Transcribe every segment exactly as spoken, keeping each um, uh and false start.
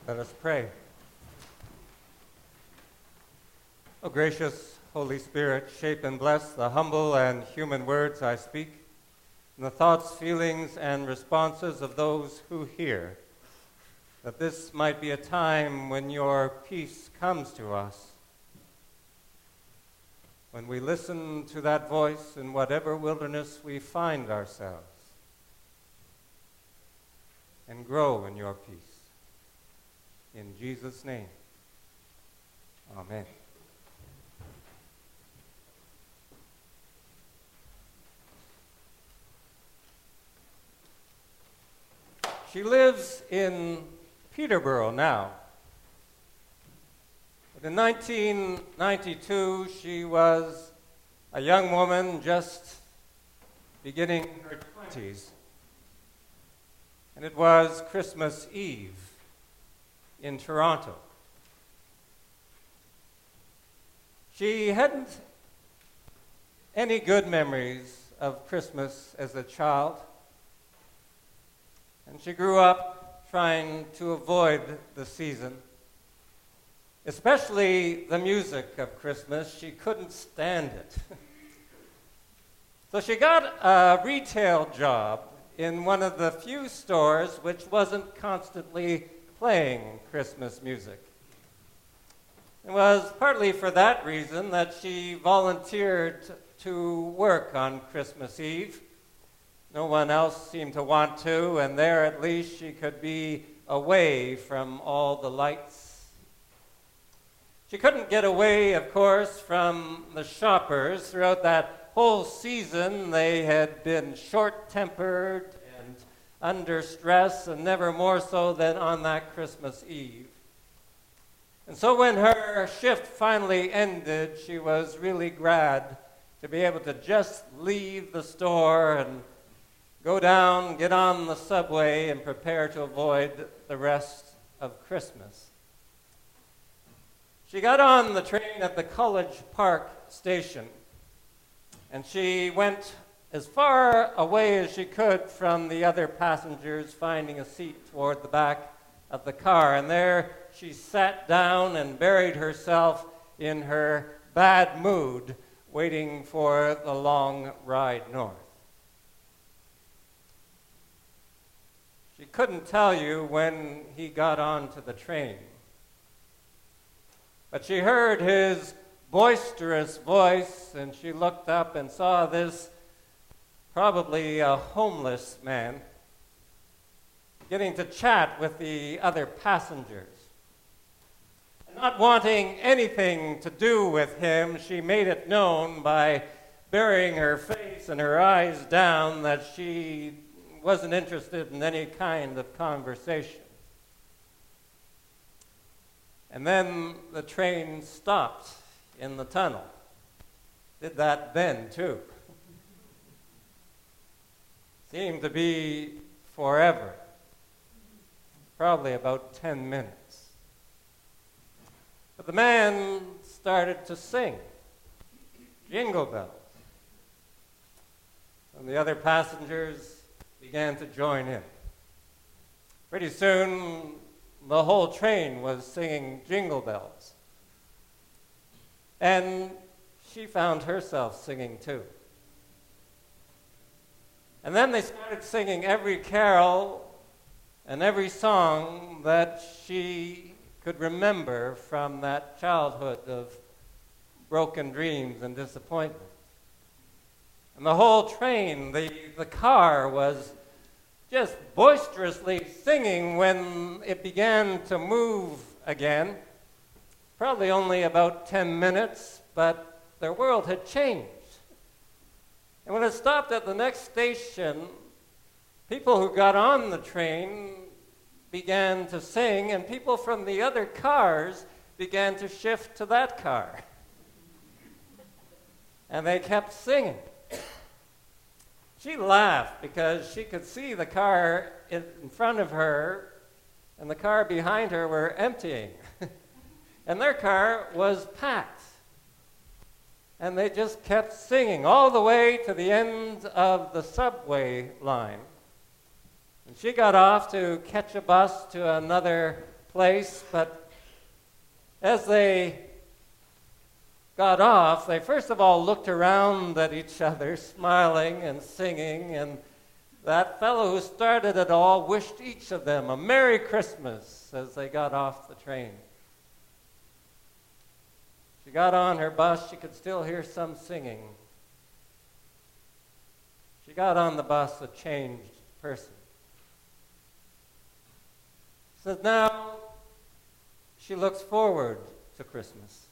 Let us pray. O gracious Holy Spirit, shape and bless the humble and human words I speak, and the thoughts, feelings, and responses of those who hear, that this might be a time when your peace comes to us, when we listen to that voice in whatever wilderness we find ourselves, and grow in your peace. In Jesus' name, amen. She lives in Peterborough now. But in nineteen ninety-two, she was a young woman just beginning her twenties. And it was Christmas Eve in Toronto. She hadn't any good memories of Christmas as a child, and she grew up trying to avoid the season, especially the music of Christmas. She couldn't stand it. So she got a retail job in one of the few stores which wasn't constantly playing Christmas music. It was partly for that reason that she volunteered to work on Christmas Eve. No one else seemed to want to, and there at least she could be away from all the lights. She couldn't get away, of course, from the shoppers. Throughout that whole season, they had been short-tempered and under stress, and never more so than on that Christmas Eve. And so when her shift finally ended, she was really glad to be able to just leave the store and go down, get on the subway, and prepare to avoid the rest of Christmas. She got on the train at the College Park station, and she went as far away as she could from the other passengers, finding a seat toward the back of the car. And there she sat down and buried herself in her bad mood, waiting for the long ride north. She couldn't tell you when he got onto the train, but she heard his boisterous voice, and she looked up and saw this probably a homeless man getting to chat with the other passengers. And not wanting anything to do with him, she made it known by burying her face and her eyes down that she wasn't interested in any kind of conversation. And then the train stopped in the tunnel. Did that then, too. Seemed to be forever. Probably about ten minutes. But the man started to sing Jingle Bells. And the other passengers began to join in. Pretty soon, the whole train was singing Jingle Bells. And she found herself singing too. And then they started singing every carol and every song that she could remember from that childhood of broken dreams and disappointment. And the whole train, the, the car, was just boisterously singing when it began to move again. Probably only about ten minutes, but their world had changed. And when it stopped at the next station, people who got on the train began to sing, and people from the other cars began to shift to that car. And they kept singing. She laughed because she could see the car in front of her and the car behind her were emptying. And their car was packed. And they just kept singing all the way to the end of the subway line. And she got off to catch a bus to another place, but as they got off, they first of all looked around at each other, smiling and singing, and that fellow who started it all wished each of them a Merry Christmas as they got off the train. She got on her bus, she could still hear some singing. She got on the bus a changed person. So now she looks forward to Christmas.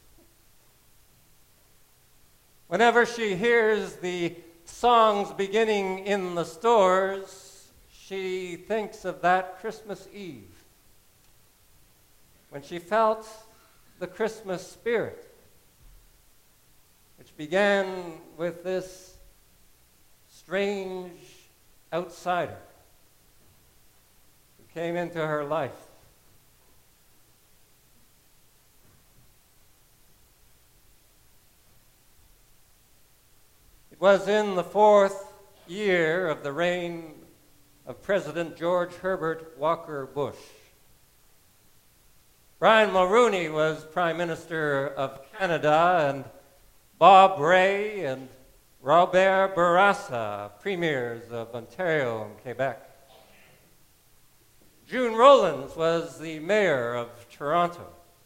Whenever she hears the songs beginning in the stores, she thinks of that Christmas Eve when she felt the Christmas spirit, which began with this strange outsider who came into her life. It was in the fourth year of the reign of President George Herbert Walker Bush. Brian Mulroney was Prime Minister of Canada, and Bob Rae and Robert Bourassa, premiers of Ontario and Quebec. June Rowlands was the mayor of Toronto.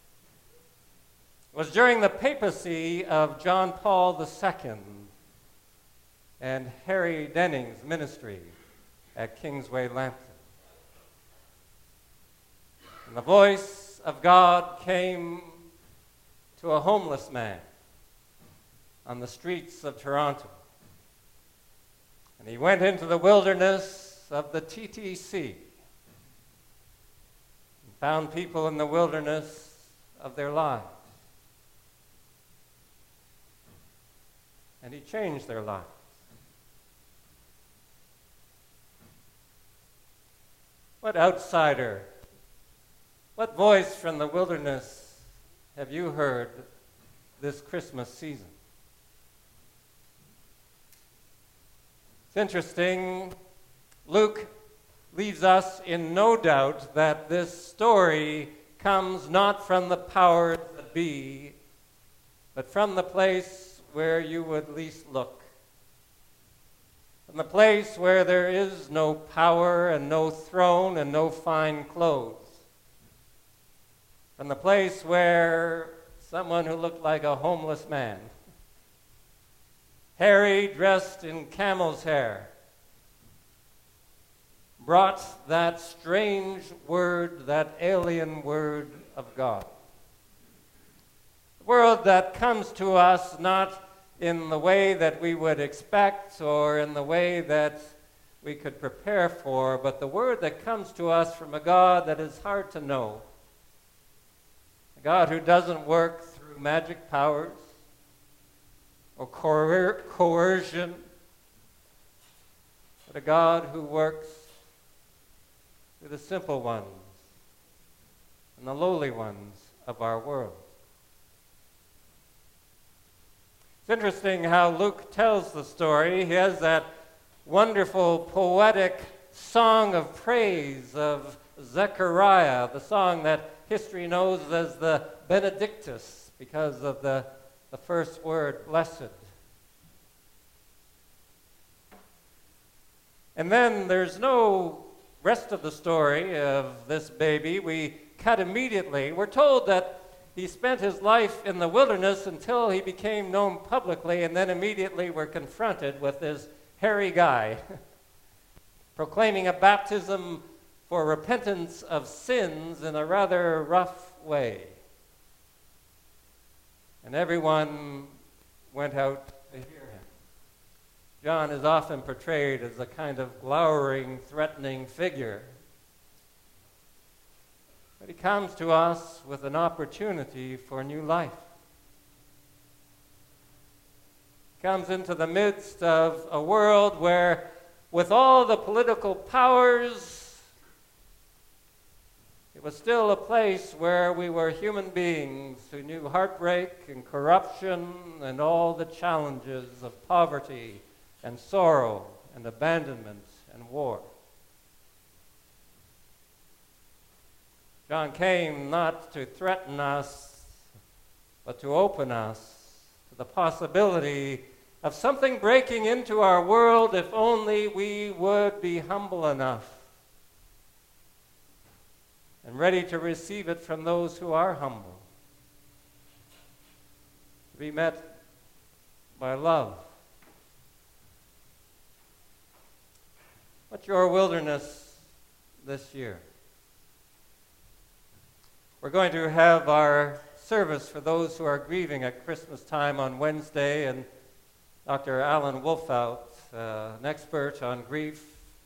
It was during the papacy of John Paul the Second and Harry Denning's ministry at Kingsway Lambton. And the voice of God came to a homeless man on the streets of Toronto. And he went into the wilderness of the T T C and found people in the wilderness of their lives. And he changed their lives. What outsider, what voice from the wilderness have you heard this Christmas season? It's interesting, Luke leaves us in no doubt that this story comes not from the powers that be, but from the place where you would least look. From the place where there is no power and no throne and no fine clothes. From the place where someone who looked like a homeless man, Harry dressed in camel's hair, brought that strange word, that alien word of God. A word that comes to us not in the way that we would expect or in the way that we could prepare for, but the word that comes to us from a God that is hard to know. A God who doesn't work through magic powers or coer- coercion, but a God who works through the simple ones and the lowly ones of our world. It's interesting how Luke tells the story. He has that wonderful poetic song of praise of Zechariah, the song that history knows as the Benedictus because of the, the first word, blessed. And then there's no rest of the story of this baby. We cut immediately. We're told that he spent his life in the wilderness until he became known publicly, and then immediately we're confronted with this hairy guy proclaiming a baptism for repentance of sins in a rather rough way. And everyone went out to hear him. John is often portrayed as a kind of glowering, threatening figure. But he comes to us with an opportunity for new life. He comes into the midst of a world where, with all the political powers, it was still a place where we were human beings who knew heartbreak and corruption and all the challenges of poverty and sorrow and abandonment and war. John came not to threaten us, but to open us to the possibility of something breaking into our world if only we would be humble enough and ready to receive it from those who are humble, to be met by love. What's your wilderness this year? We're going to have our service for those who are grieving at Christmas time on Wednesday, and Doctor Alan Wolfout, uh, an expert on grief,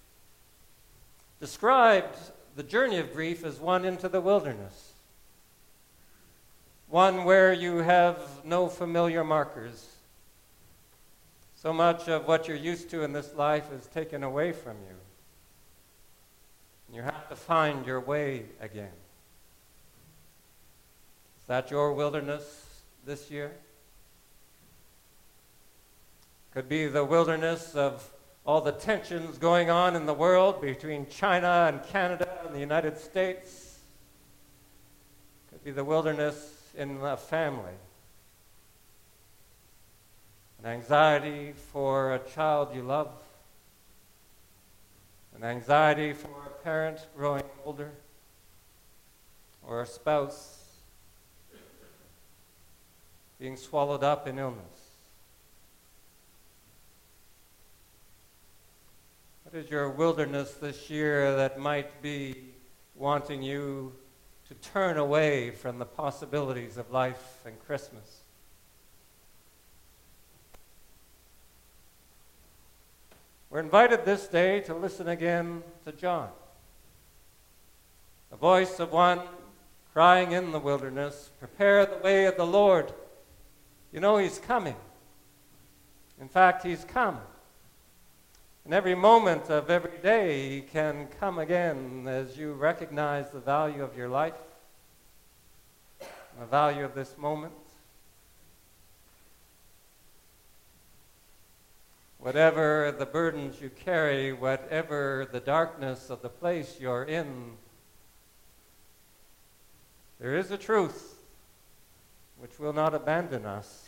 described the journey of grief as one into the wilderness, one where you have no familiar markers. So much of what you're used to in this life is taken away from you. And you have to find your way again. Is that your wilderness this year? Could be the wilderness of all the tensions going on in the world between China and Canada and the United States. Could be the wilderness in a family. An anxiety for a child you love. An anxiety for a parent growing older. Or a spouse being swallowed up in illness. What is your wilderness this year that might be wanting you to turn away from the possibilities of life and Christmas? We're invited this day to listen again to John, the voice of one crying in the wilderness, "Prepare the way of the Lord." You know he's coming. In fact, he's come. And every moment of every day he can come again as you recognize the value of your life, and the value of this moment. Whatever the burdens you carry, whatever the darkness of the place you're in, there is a truth which will not abandon us.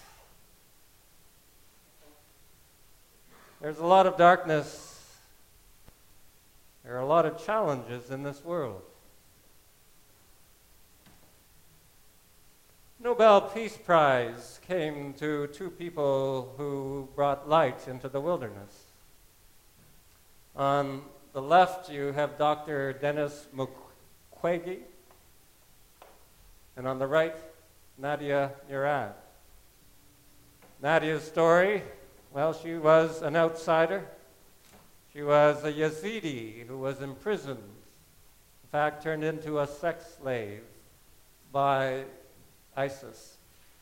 There's a lot of darkness. There are a lot of challenges in this world. Nobel Peace Prize came to two people who brought light into the wilderness. On the left, you have Doctor Denis Mukwege, and on the right, Nadia Murad. Nadia's story, well, she was an outsider. She was a Yazidi who was imprisoned, in fact, turned into a sex slave by ISIS.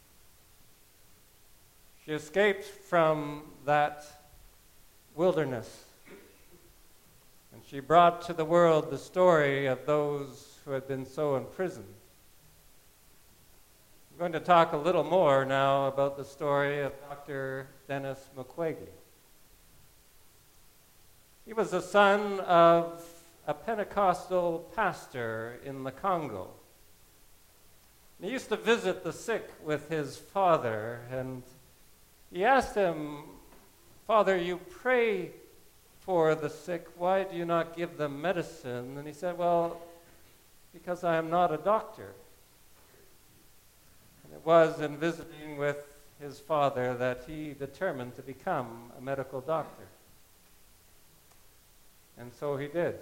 She escaped from that wilderness, and she brought to the world the story of those who had been so imprisoned. I'm going to talk a little more now about the story of Doctor Denis Mukwege. He was the son of a Pentecostal pastor in the Congo. He used to visit the sick with his father, and he asked him, "Father, you pray for the sick. Why do you not give them medicine?" And he said, "Well, because I am not a doctor." And it was in visiting with his father that he determined to become a medical doctor. And so he did.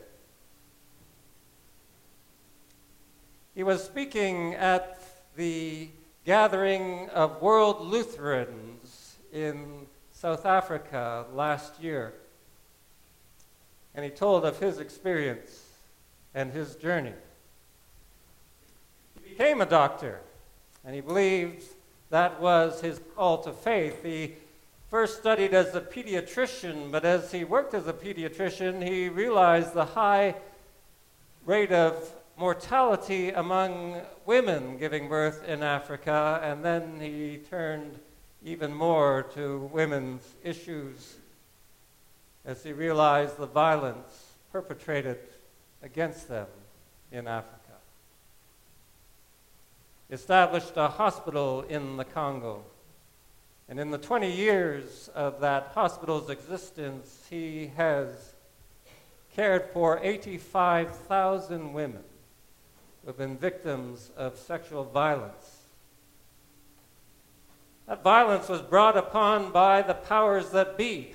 He was speaking at the gathering of World Lutherans in South Africa last year. And he told of his experience and his journey. He became a doctor, and he believed that was his call to faith. He first studied as a pediatrician, but as he worked as a pediatrician, he realized the high rate of mortality among women giving birth in Africa, and then he turned even more to women's issues as he realized the violence perpetrated against them in Africa. established a hospital in the Congo. And in the twenty years of that hospital's existence, he has cared for eighty-five thousand women who have been victims of sexual violence. That violence was brought upon by the powers that be,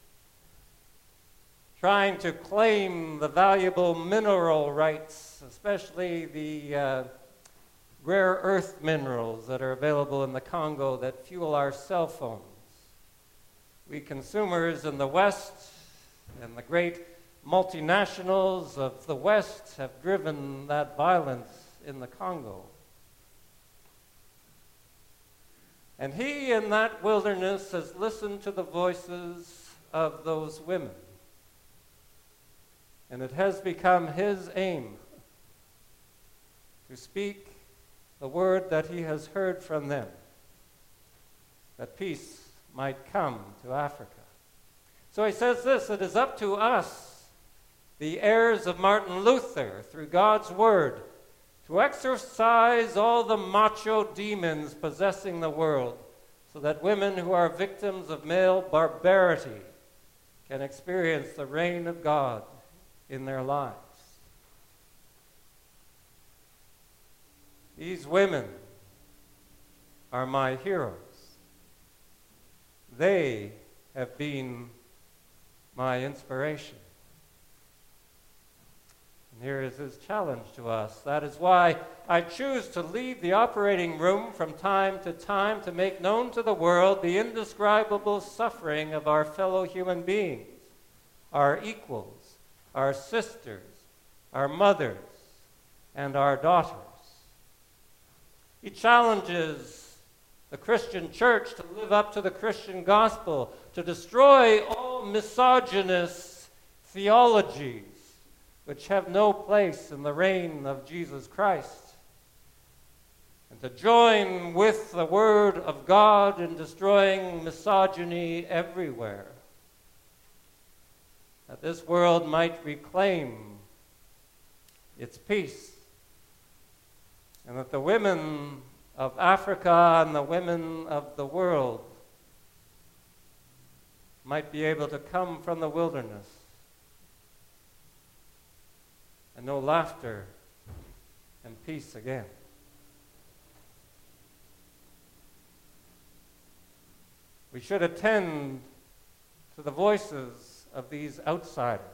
trying to claim the valuable mineral rights, especially the uh, rare earth minerals that are available in the Congo that fuel our cell phones. We consumers in the West and the great multinationals of the West have driven that violence in the Congo. And he in that wilderness has listened to the voices of those women. And it has become his aim to speak the word that he has heard from them, that peace might come to Africa. So he says this: it is up to us, the heirs of Martin Luther, through God's word, to exorcise all the macho demons possessing the world, so that women who are victims of male barbarity can experience the reign of God in their lives. These women are my heroes. They have been my inspiration. And here is his challenge to us. That is why I choose to leave the operating room from time to time to make known to the world the indescribable suffering of our fellow human beings, our equals, our sisters, our mothers, and our daughters. He challenges the Christian church to live up to the Christian gospel, to destroy all misogynist theologies which have no place in the reign of Jesus Christ, and to join with the Word of God in destroying misogyny everywhere, that this world might reclaim its peace, and that the women of Africa and the women of the world might be able to come from the wilderness and know laughter and peace again. We should attend to the voices of these outsiders.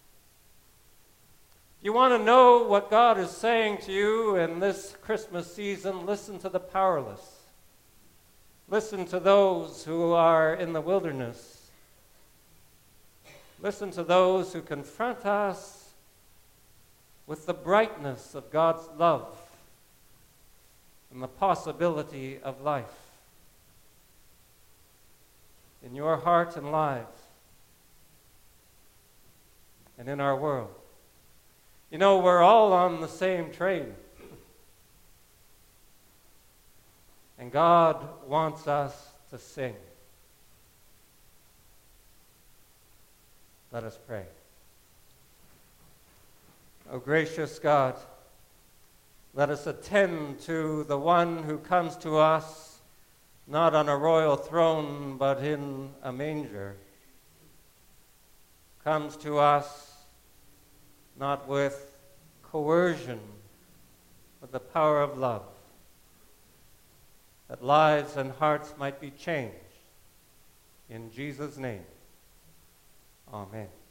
If you want to know what God is saying to you in this Christmas season, listen to the powerless. Listen to those who are in the wilderness. Listen to those who confront us with the brightness of God's love and the possibility of life in your heart and lives and in our world. You know, we're all on the same train. And God wants us to sing. Let us pray. O gracious God, let us attend to the one who comes to us not on a royal throne but in a manger, comes to us not with coercion but the power of love, that lives and hearts might be changed. In Jesus' name, amen.